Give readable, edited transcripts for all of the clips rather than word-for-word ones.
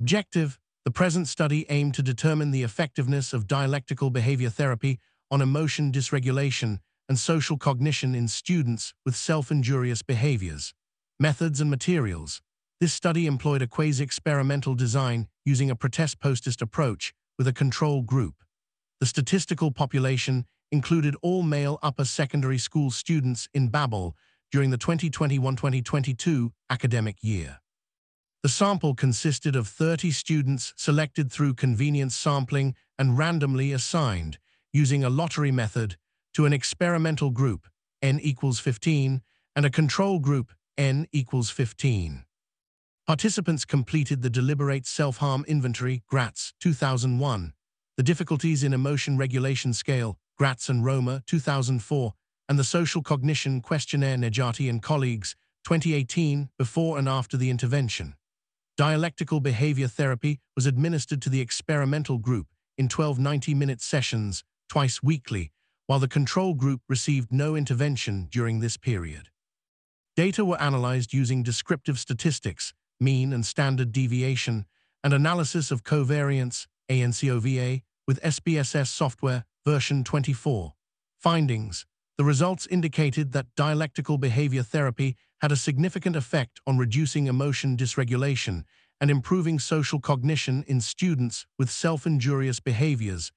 Objective: the present study aimed to determine the effectiveness of dialectical behavior therapy on emotion dysregulation and social cognition in students with self-injurious behaviors. Methods and materials. This study employed a quasi-experimental design using a pretest-postest approach with a control group. The statistical population included all male upper secondary school students in Babel during the 2021-2022 academic year. The sample consisted of 30 students selected through convenience sampling and randomly assigned, using a lottery method, to an experimental group, n equals 15, and a control group, n equals 15. Participants completed the Deliberate Self-Harm Inventory, GRATS, 2001, the Difficulties in Emotion Regulation Scale, GRATS and Roma, 2004, and the Social Cognition Questionnaire, Nejati and colleagues, 2018, before and after the intervention. Dialectical behavior therapy was administered to the experimental group in 12 90-minute sessions, twice weekly, while the control group received no intervention during this period. Data were analyzed using descriptive statistics, mean and standard deviation, and analysis of covariance, ANCOVA, with SPSS software, version 24. Findings. The results indicated that dialectical behavior therapy had a significant effect on reducing emotion dysregulation and improving social cognition in students with self-injurious behaviors,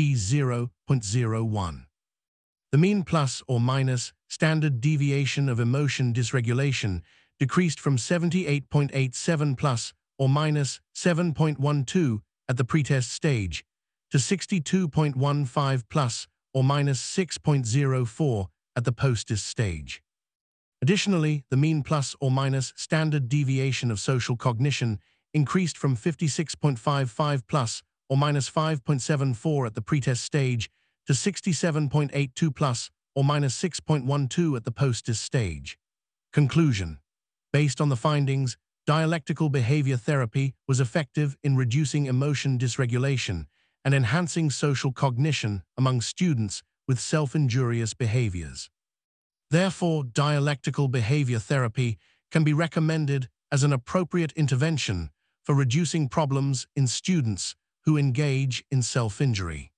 p0.01. The mean plus or minus standard deviation of emotion dysregulation decreased from 78.87 plus or minus 7.12 at the pretest stage to 62.15 plus or minus 6.04 at the post-test stage. Additionally, the mean plus or minus standard deviation of social cognition increased from 56.55 plus or minus 5.74 at the pretest stage to 67.82 plus or minus 6.12 at the post-test stage. Conclusion. Based on the findings, dialectical behavior therapy was effective in reducing emotion dysregulation and enhancing social cognition among students with self-injurious behaviors. Therefore, dialectical behavior therapy can be recommended as an appropriate intervention for reducing problems in students who engage in self-injury.